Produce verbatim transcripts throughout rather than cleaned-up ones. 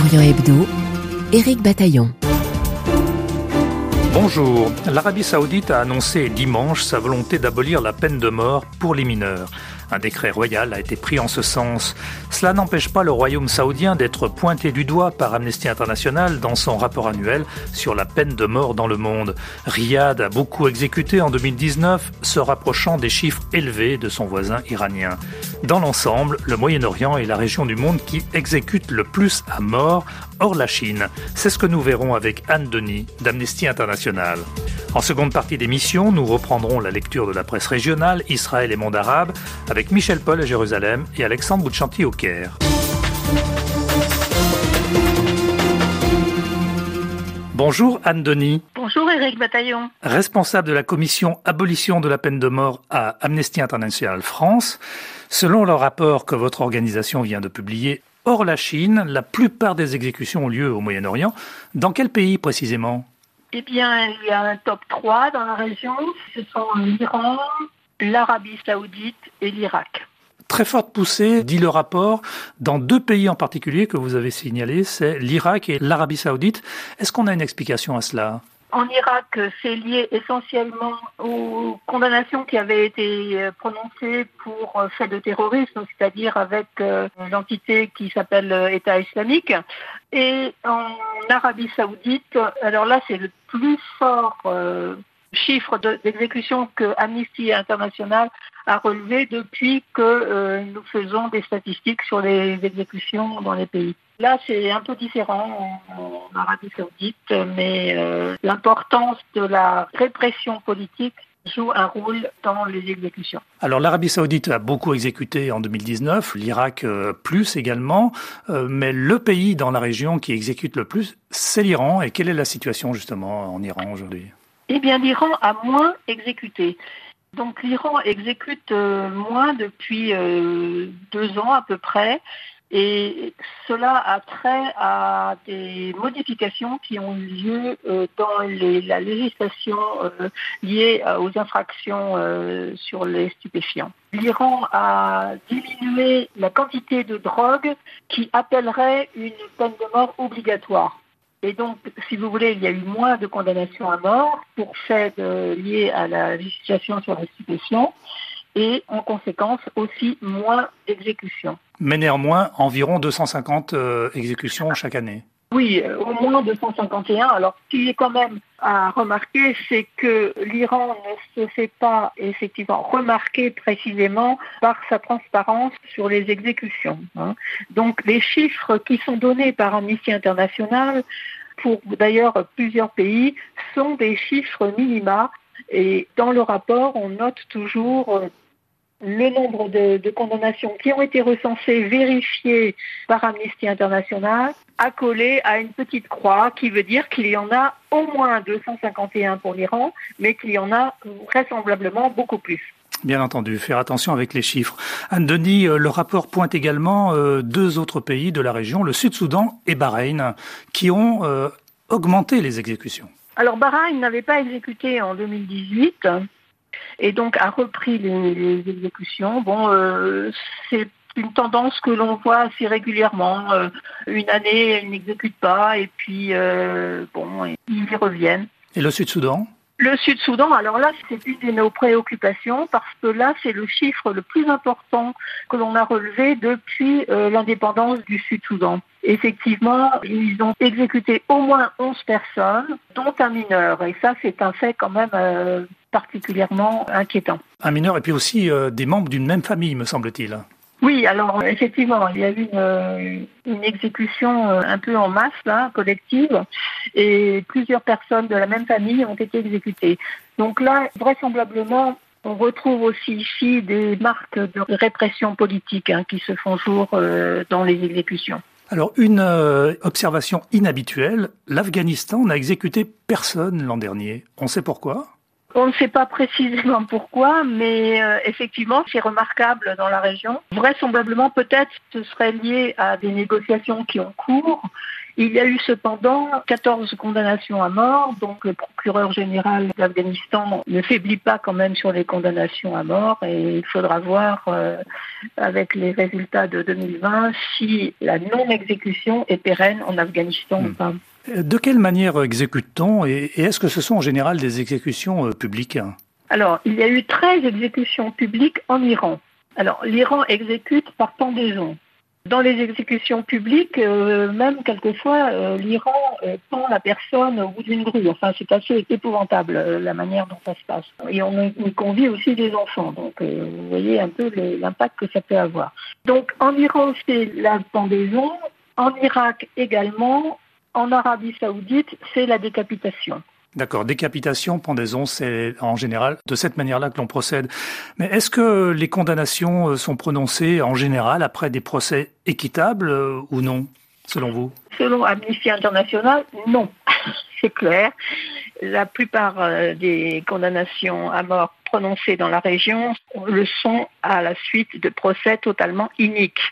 Orient Hebdo, Éric Bataillon. Bonjour. L'Arabie Saoudite a annoncé dimanche sa volonté d'abolir la peine de mort pour les mineurs. Un décret royal a été pris en ce sens. Cela n'empêche pas le royaume saoudien d'être pointé du doigt par Amnesty International dans son rapport annuel sur la peine de mort dans le monde. Riyad a beaucoup exécuté en deux mille dix-neuf, se rapprochant des chiffres élevés de son voisin iranien. Dans l'ensemble, le Moyen-Orient est la région du monde qui exécute le plus à mort, hors la Chine. C'est ce que nous verrons avec Anne Denis d'Amnesty International. En seconde partie d'émission, nous reprendrons la lecture de la presse régionale, Israël et monde arabe, avec Michel Paul à Jérusalem et Alexandre Bouchanti au Caire. Bonjour Anne Denis. Bonjour Éric Bataillon. Responsable de la commission abolition de la peine de mort à Amnesty International France. Selon le rapport que votre organisation vient de publier, hors la Chine, la plupart des exécutions ont lieu au Moyen-Orient. Dans quel pays précisément ? Eh bien, il y a un top trois dans la région. Ce sont l'Iran, l'Arabie Saoudite et l'Irak. Très forte poussée, dit le rapport, dans deux pays en particulier que vous avez signalés, c'est l'Irak et l'Arabie Saoudite. Est-ce qu'on a une explication à cela ? En Irak, c'est lié essentiellement aux condamnations qui avaient été prononcées pour faits de terrorisme, c'est-à-dire avec l'entité qui s'appelle État islamique. Et en Arabie Saoudite, alors là, c'est le plus fort euh, chiffre de, d'exécution que Amnesty International a relevé depuis que euh, nous faisons des statistiques sur les exécutions dans les pays. Là, c'est un peu différent en, en Arabie Saoudite, mais euh, l'importance de la répression politique joue un rôle dans les exécutions. Alors l'Arabie Saoudite a beaucoup exécuté en deux mille dix-neuf, l'Irak euh, plus également, euh, mais le pays dans la région qui exécute le plus, c'est l'Iran. Et quelle est la situation justement en Iran aujourd'hui ? Eh bien, l'Iran a moins exécuté. Donc l'Iran exécute euh, moins depuis euh, deux ans à peu près. Et cela a trait à des modifications qui ont eu lieu euh, dans les, la législation euh, liée aux infractions euh, sur les stupéfiants. L'Iran a diminué la quantité de drogue qui appellerait une peine de mort obligatoire. Et donc, si vous voulez, il y a eu moins de condamnations à mort pour faits de, liés à la législation sur les stupéfiants et en conséquence aussi moins d'exécutions. Mais néanmoins, environ deux cent cinquante euh, exécutions chaque année. Oui, euh, au moins deux cent cinquante et un. Alors, ce qui est quand même à remarquer, c'est que l'Iran ne se fait pas effectivement remarquer précisément par sa transparence sur les exécutions. Hein. Donc, les chiffres qui sont donnés par Amnesty International, pour d'ailleurs plusieurs pays, sont des chiffres minima. Et dans le rapport, on note toujours euh, le nombre de, de condamnations qui ont été recensées, vérifiées par Amnesty International, accolées à une petite croix qui veut dire qu'il y en a au moins deux cent cinquante et un pour l'Iran, mais qu'il y en a vraisemblablement beaucoup plus. Bien entendu, faire attention avec les chiffres. Anne Denis, le rapport pointe également euh, deux autres pays de la région, le Sud-Soudan et Bahreïn, qui ont euh, augmenté les exécutions. Alors Bahreïn n'avait pas exécuté en deux mille dix-huit et donc a repris les, les exécutions. Bon, euh, c'est une tendance que l'on voit assez régulièrement. Euh, une année, ils n'exécutent pas et puis euh, bon, ils y reviennent. Et le Sud-Soudan ? Le Sud-Soudan, alors là, c'est une de nos préoccupations parce que là, c'est le chiffre le plus important que l'on a relevé depuis euh, l'indépendance du Sud-Soudan. Effectivement, ils ont exécuté au moins onze personnes, dont un mineur. Et ça, c'est un fait quand même euh, particulièrement inquiétant. Un mineur et puis aussi euh, des membres d'une même famille, me semble-t-il. Oui, alors effectivement, il y a eu une, une exécution un peu en masse, là, collective, et plusieurs personnes de la même famille ont été exécutées. Donc là, vraisemblablement, on retrouve aussi ici des marques de répression politique hein, qui se font jour euh, dans les exécutions. Alors, une euh, observation inhabituelle, l'Afghanistan n'a exécuté personne l'an dernier. On sait pourquoi ? On ne sait pas précisément pourquoi, mais euh, effectivement, c'est remarquable dans la région. Vraisemblablement, peut-être, ce serait lié à des négociations qui ont cours Il y a eu cependant quatorze condamnations à mort, donc le procureur général d'Afghanistan ne faiblit pas quand même sur les condamnations à mort et il faudra voir euh, avec les résultats de deux mille vingt si la non-exécution est pérenne en Afghanistan ou pas. De quelle manière exécute-t-on et est-ce que ce sont en général des exécutions publiques ? Alors, il y a eu treize exécutions publiques en Iran. Alors, l'Iran exécute par pendaison. Dans les exécutions publiques, euh, même quelquefois, euh, l'Iran euh, pend la personne au bout d'une grue. Enfin, c'est assez épouvantable euh, la manière dont ça se passe. Et on y convie aussi des enfants. Donc, euh, vous voyez un peu le, l'impact que ça peut avoir. Donc, en Iran, c'est la pendaison. En Irak également. En Arabie Saoudite, c'est la décapitation. D'accord, décapitation, pendaison, c'est en général de cette manière-là que l'on procède. Mais est-ce que les condamnations sont prononcées en général après des procès équitables euh, ou non, selon vous ? Selon Amnesty International, non, c'est clair. La plupart euh, des condamnations à mort prononcées dans la région le sont à la suite de procès totalement iniques.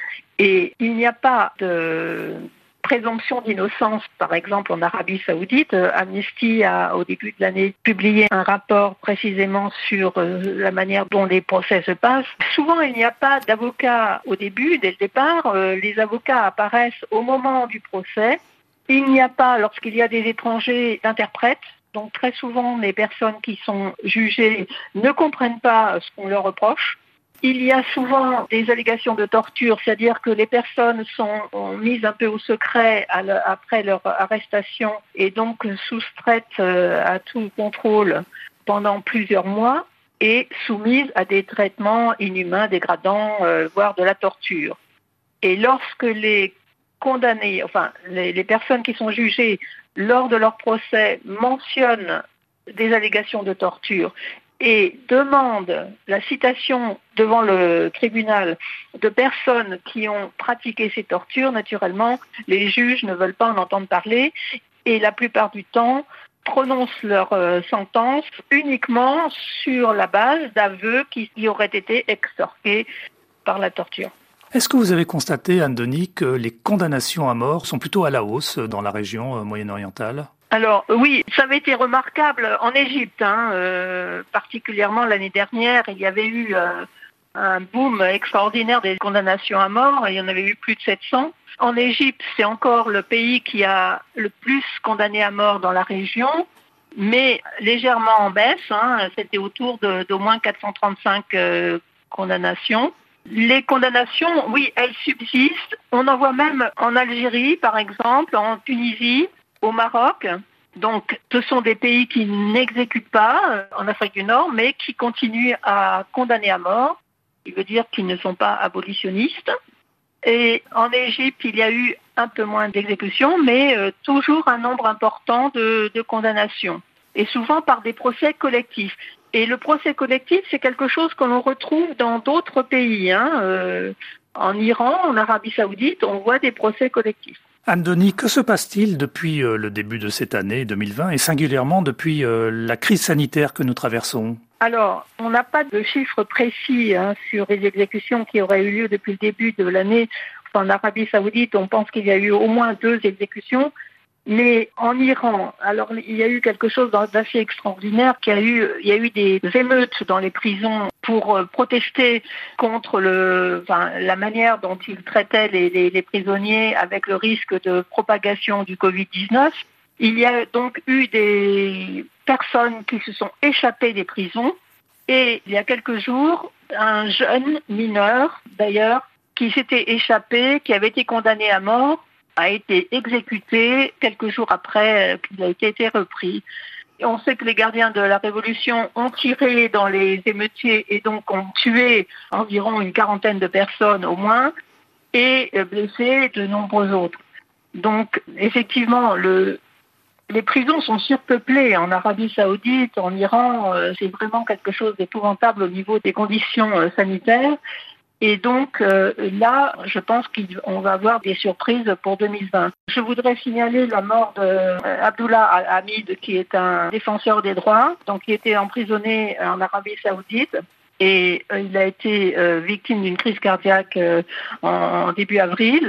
Et il n'y a pas de présomption d'innocence, par exemple en Arabie Saoudite. Amnesty a, au début de l'année, publié un rapport précisément sur euh, la manière dont les procès se passent. Souvent, il n'y a pas d'avocat au début, dès le départ. Euh, les avocats apparaissent au moment du procès. Il n'y a pas, lorsqu'il y a des étrangers, d'interprètes. Donc très souvent, les personnes qui sont jugées ne comprennent pas ce qu'on leur reproche. Il y a souvent des allégations de torture, c'est-à-dire que les personnes sont mises un peu au secret à le, après leur arrestation et donc soustraites à tout contrôle pendant plusieurs mois et soumises à des traitements inhumains, dégradants, euh, voire de la torture. Et lorsque les condamnés, enfin les, les personnes qui sont jugées lors de leur procès mentionnent des allégations de torture et demande la citation devant le tribunal de personnes qui ont pratiqué ces tortures, naturellement, les juges ne veulent pas en entendre parler et la plupart du temps prononcent leur euh, sentence uniquement sur la base d'aveux qui y auraient été extorqués par la torture. Est-ce que vous avez constaté, Anne Denis, que les condamnations à mort sont plutôt à la hausse dans la région moyen-orientale ? Alors oui, ça avait été remarquable en Égypte, hein, euh, particulièrement l'année dernière. Il y avait eu euh, un boom extraordinaire des condamnations à mort. Il y en avait eu plus de sept cents. En Égypte, c'est encore le pays qui a le plus condamné à mort dans la région, mais légèrement en baisse. Hein, c'était autour de, d'au moins quatre cent trente-cinq euh, condamnations. Les condamnations, oui, elles subsistent. On en voit même en Algérie, par exemple, en Tunisie, au Maroc. Donc, ce sont des pays qui n'exécutent pas euh, en Afrique du Nord, mais qui continuent à condamner à mort. Il veut dire qu'ils ne sont pas abolitionnistes. Et en Égypte, il y a eu un peu moins d'exécutions, mais euh, toujours un nombre important de, de condamnations. Et souvent par des procès collectifs. Et le procès collectif, c'est quelque chose que l'on retrouve dans d'autres pays. Hein. Euh, en Iran, en Arabie Saoudite, on voit des procès collectifs. Anne Denis, que se passe-t-il depuis euh, le début de cette année deux mille vingt et singulièrement depuis euh, la crise sanitaire que nous traversons ? Alors, on n'a pas de chiffres précis hein, sur les exécutions qui auraient eu lieu depuis le début de l'année. Enfin, en Arabie Saoudite, on pense qu'il y a eu au moins deux exécutions. Mais en Iran, alors il y a eu quelque chose d'assez extraordinaire, qu'il y a eu, il y a eu des émeutes dans les prisons pour protester contre le, enfin, la manière dont ils traitaient les, les, les prisonniers avec le risque de propagation du covid dix-neuf. Il y a donc eu des personnes qui se sont échappées des prisons et il y a quelques jours, un jeune mineur d'ailleurs qui s'était échappé, qui avait été condamné à mort, a été exécuté quelques jours après qu'il a été repris. Et on sait que les gardiens de la Révolution ont tiré dans les émeutiers et donc ont tué environ une quarantaine de personnes au moins et blessé de nombreux autres. Donc effectivement, le, les prisons sont surpeuplées en Arabie Saoudite, en Iran. C'est vraiment quelque chose d'épouvantable au niveau des conditions sanitaires. Et donc euh, là, je pense qu'on va avoir des surprises pour deux mille vingt. Je voudrais signaler la mort d'Abdullah Hamid, qui est un défenseur des droits, donc qui était emprisonné en Arabie Saoudite. Et euh, il a été euh, victime d'une crise cardiaque euh, en, en début avril.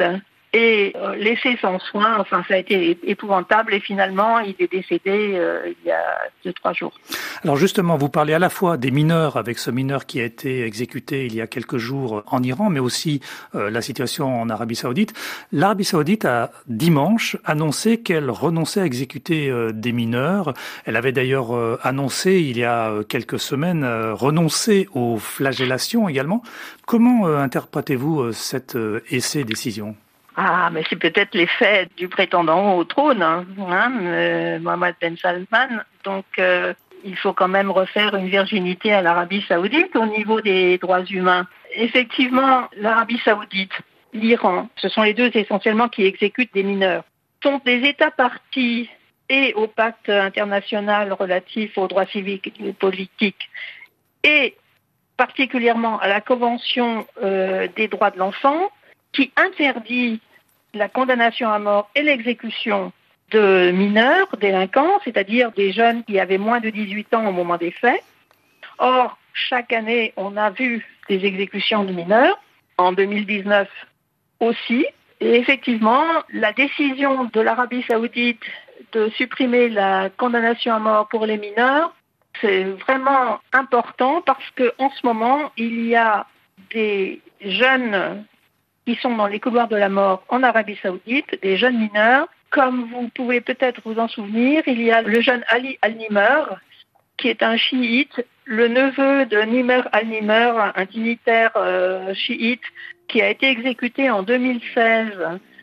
et euh, laissé sans soin. Enfin, ça a été épouvantable et finalement, il est décédé euh, il y a deux, trois jours. Alors justement, vous parlez à la fois des mineurs, avec ce mineur qui a été exécuté il y a quelques jours en Iran, mais aussi euh, la situation en Arabie Saoudite. L'Arabie Saoudite a dimanche annoncé qu'elle renonçait à exécuter euh, des mineurs. Elle avait d'ailleurs euh, annoncé il y a euh, quelques semaines euh, renoncer aux flagellations également. Comment euh, interprétez-vous euh, cette euh, et ces décisions ? Ah, mais c'est peut-être l'effet du prétendant au trône, hein, hein, euh, Mohammed Ben Salman. Donc, euh, il faut quand même refaire une virginité à l'Arabie Saoudite au niveau des droits humains. Effectivement, l'Arabie Saoudite, l'Iran, ce sont les deux essentiellement qui exécutent des mineurs, sont des États partis et au pacte international relatif aux droits civiques et politiques et particulièrement à la Convention euh, des droits de l'enfant qui interdit la condamnation à mort et l'exécution de mineurs délinquants, c'est-à-dire des jeunes qui avaient moins de dix-huit ans au moment des faits. Or, chaque année, on a vu des exécutions de mineurs, en deux mille dix-neuf aussi. Et effectivement, la décision de l'Arabie Saoudite de supprimer la condamnation à mort pour les mineurs, c'est vraiment important parce qu'en ce moment, il y a des jeunes qui sont dans les couloirs de la mort en Arabie Saoudite, des jeunes mineurs. Comme vous pouvez peut-être vous en souvenir, il y a le jeune Ali Al-Nimr, qui est un chiite, le neveu de Nimr Al-Nimr, un dignitaire euh, chiite, qui a été exécuté en deux mille seize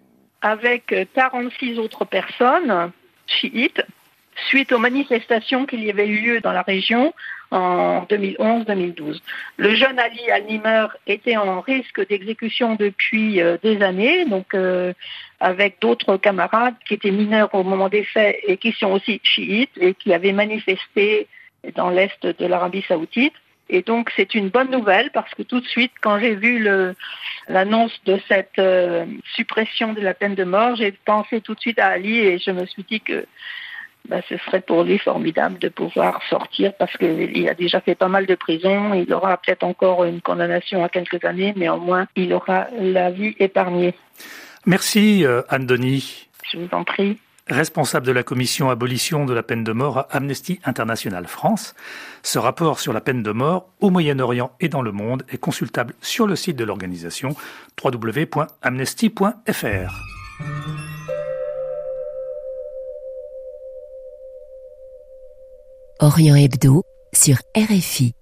avec quarante-six autres personnes chiites, suite aux manifestations qu'il y avait eu lieu dans la région en deux mille onze deux mille douze. Le jeune Ali Al-Nimr était en risque d'exécution depuis euh, des années, donc euh, avec d'autres camarades qui étaient mineurs au moment des faits et qui sont aussi chiites et qui avaient manifesté dans l'est de l'Arabie Saoudite. Et donc c'est une bonne nouvelle parce que tout de suite, quand j'ai vu le, l'annonce de cette euh, suppression de la peine de mort, j'ai pensé tout de suite à Ali et je me suis dit que Ben, ce serait pour lui formidable de pouvoir sortir parce qu'il a déjà fait pas mal de prison. Il aura peut-être encore une condamnation à quelques années, mais au moins il aura la vie épargnée. Merci Anne Denis. Je vous en prie. Responsable de la commission abolition de la peine de mort à Amnesty International France. Ce rapport sur la peine de mort au Moyen-Orient et dans le monde est consultable sur le site de l'organisation w w w point amnesty point f r. Orient Hebdo sur R F I.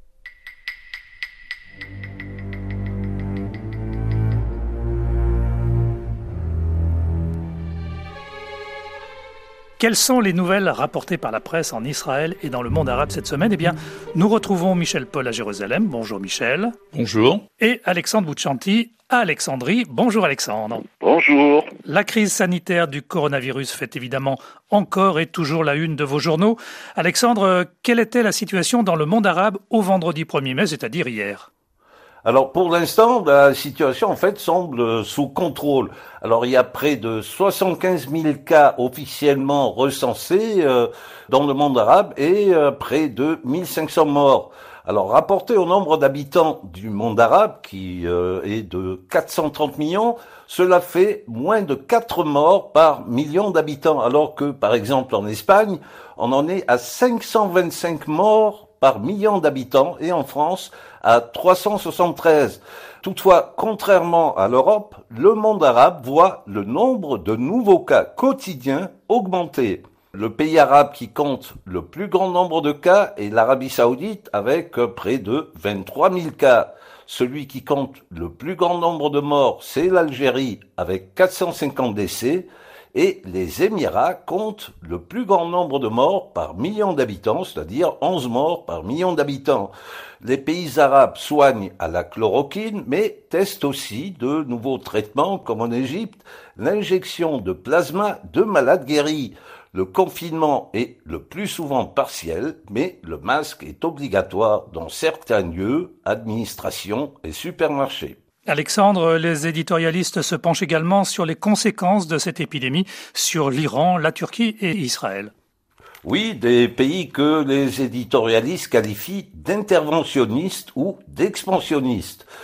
Quelles sont les nouvelles rapportées par la presse en Israël et dans le monde arabe cette semaine ? Eh bien, nous retrouvons Michel Paul à Jérusalem. Bonjour Michel. Bonjour. Et Alexandre Bouchanti à Alexandrie. Bonjour Alexandre. Bonjour. La crise sanitaire du coronavirus fait évidemment encore et toujours la une de vos journaux. Alexandre, quelle était la situation dans le monde arabe au vendredi premier mai, c'est-à-dire hier ? Alors pour l'instant, la situation en fait semble sous contrôle. Alors il y a près de soixante-quinze mille cas officiellement recensés euh, dans le monde arabe et euh, près de mille cinq cents morts. Alors rapporté au nombre d'habitants du monde arabe qui euh, est de quatre cent trente millions, cela fait moins de quatre morts par million d'habitants, alors que par exemple en Espagne, on en est à cinq cent vingt-cinq morts par million d'habitants et en France à trois cent soixante-treize. Toutefois, contrairement à l'Europe, le monde arabe voit le nombre de nouveaux cas quotidiens augmenter. Le pays arabe qui compte le plus grand nombre de cas est l'Arabie Saoudite avec près de vingt-trois mille cas. Celui qui compte le plus grand nombre de morts, c'est l'Algérie avec quatre cent cinquante décès. Et les Émirats comptent le plus grand nombre de morts par million d'habitants, c'est-à-dire onze morts par million d'habitants. Les pays arabes soignent à la chloroquine, mais testent aussi de nouveaux traitements, comme en Égypte, l'injection de plasma de malades guéris. Le confinement est le plus souvent partiel, mais le masque est obligatoire dans certains lieux, administrations et supermarchés. Alexandre, les éditorialistes se penchent également sur les conséquences de cette épidémie sur l'Iran, la Turquie et Israël. Oui, des pays que les éditorialistes qualifient d'interventionnistes ou d'expansionnistes.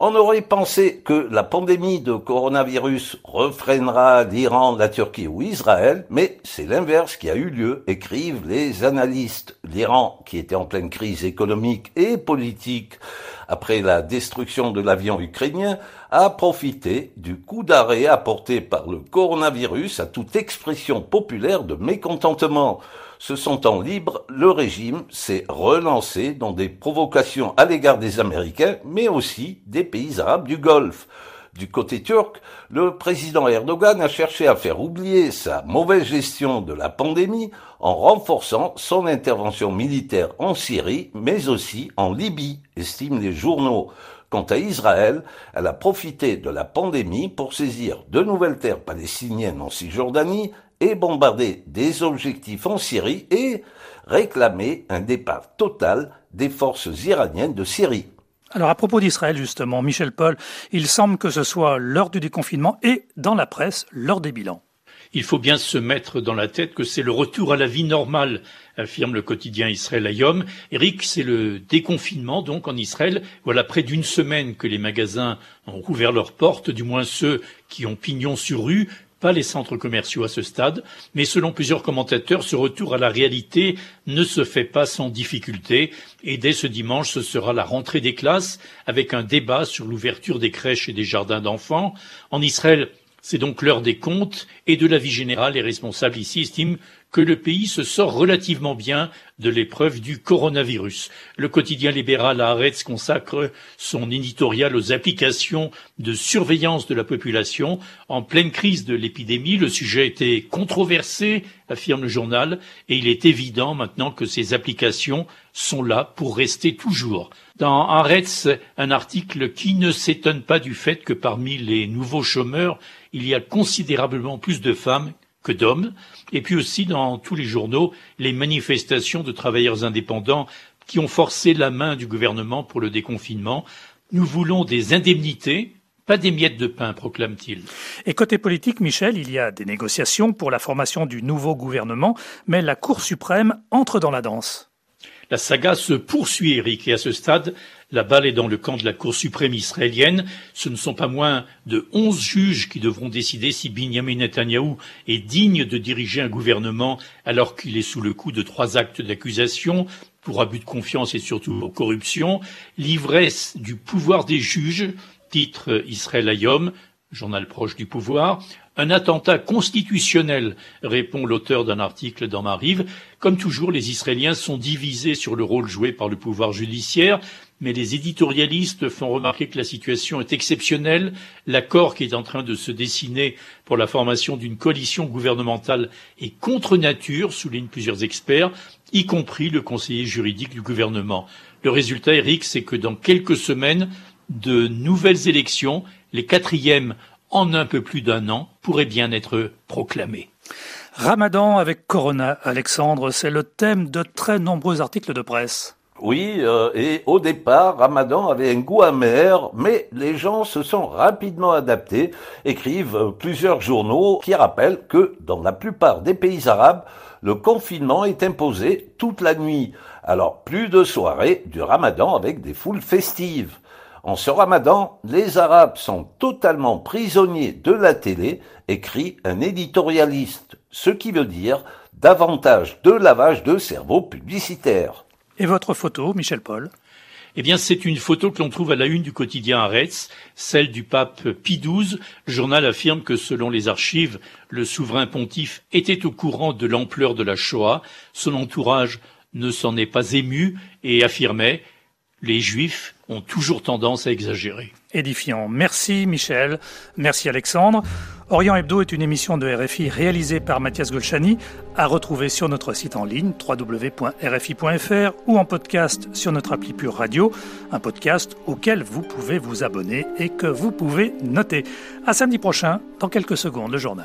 On aurait pensé que la pandémie de coronavirus refreinera l'Iran, la Turquie ou Israël, mais c'est l'inverse qui a eu lieu, écrivent les analystes. L'Iran, qui était en pleine crise économique et politique après la destruction de l'avion ukrainien, a profité du coup d'arrêt apporté par le coronavirus à toute expression populaire de mécontentement. Se sentant libre, le régime s'est relancé dans des provocations à l'égard des Américains, mais aussi des pays arabes du Golfe. Du côté turc, le président Erdogan a cherché à faire oublier sa mauvaise gestion de la pandémie en renforçant son intervention militaire en Syrie, mais aussi en Libye, estiment les journaux. Quant à Israël, elle a profité de la pandémie pour saisir de nouvelles terres palestiniennes en Cisjordanie et bombarder des objectifs en Syrie et réclamer un départ total des forces iraniennes de Syrie. Alors à propos d'Israël justement, Michel Paul, il semble que ce soit l'heure du déconfinement et dans la presse, l'heure des bilans. Il faut bien se mettre dans la tête que c'est le retour à la vie normale, affirme le quotidien Israël Hayom. Eric, c'est le déconfinement donc en Israël. Voilà près d'une semaine que les magasins ont rouvert leurs portes, du moins ceux qui ont pignon sur rue, pas les centres commerciaux à ce stade, mais selon plusieurs commentateurs, ce retour à la réalité ne se fait pas sans difficulté et dès ce dimanche, ce sera la rentrée des classes avec un débat sur l'ouverture des crèches et des jardins d'enfants. En Israël, c'est donc l'heure des comptes et de la vie générale. Les responsables ici estiment que le pays se sort relativement bien de l'épreuve du coronavirus. Le quotidien libéral Haaretz consacre son éditorial aux applications de surveillance de la population. En pleine crise de l'épidémie, le sujet était controversé, affirme le journal, et il est évident maintenant que ces applications sont là pour rester toujours. Dans Haaretz, un article qui ne s'étonne pas du fait que parmi les nouveaux chômeurs, il y a considérablement plus de femmes que d'hommes, et puis aussi dans tous les journaux, les manifestations de travailleurs indépendants qui ont forcé la main du gouvernement pour le déconfinement. Nous voulons des indemnités, pas des miettes de pain, proclame-t-il. Et côté politique, Michel, il y a des négociations pour la formation du nouveau gouvernement, mais la Cour suprême entre dans la danse. La saga se poursuit, Eric, et à ce stade, la balle est dans le camp de la Cour suprême israélienne. Ce ne sont pas moins de onze juges qui devront décider si Binyamin Netanyahou est digne de diriger un gouvernement alors qu'il est sous le coup de trois actes d'accusation pour abus de confiance et surtout pour corruption. L'ivresse du pouvoir des juges, titre Israël Hayom, journal proche du pouvoir. Un attentat constitutionnel, répond l'auteur d'un article dans Maariv. Comme toujours, les Israéliens sont divisés sur le rôle joué par le pouvoir judiciaire, mais les éditorialistes font remarquer que la situation est exceptionnelle. L'accord qui est en train de se dessiner pour la formation d'une coalition gouvernementale est contre nature, soulignent plusieurs experts, y compris le conseiller juridique du gouvernement. Le résultat, Eric, c'est que dans quelques semaines, de nouvelles élections, les quatrièmes en un peu plus d'un an, pourrait bien être proclamé. Ramadan avec Corona, Alexandre, c'est le thème de très nombreux articles de presse. Oui, euh, et au départ, Ramadan avait un goût amer, mais les gens se sont rapidement adaptés, écrivent plusieurs journaux qui rappellent que dans la plupart des pays arabes, le confinement est imposé toute la nuit. Alors, plus de soirées du Ramadan avec des foules festives. En ce Ramadan, les Arabes sont totalement prisonniers de la télé, écrit un éditorialiste, ce qui veut dire davantage de lavage de cerveau publicitaire. Et votre photo, Michel Paul ? Eh bien, c'est une photo que l'on trouve à la une du quotidien Haaretz, celle du pape Pie douze. Le journal affirme que, selon les archives, le souverain pontife était au courant de l'ampleur de la Shoah. Son entourage ne s'en est pas ému et affirmait « Les Juifs ont toujours tendance à exagérer ». Édifiant. Merci Michel, merci Alexandre. Orient Hebdo est une émission de R F I réalisée par Mathias Golchani, à retrouver sur notre site en ligne w w w point r f i point f r ou en podcast sur notre appli Pure Radio, un podcast auquel vous pouvez vous abonner et que vous pouvez noter. À samedi prochain, dans quelques secondes, le journal.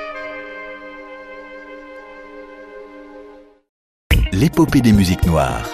L'épopée des musiques noires.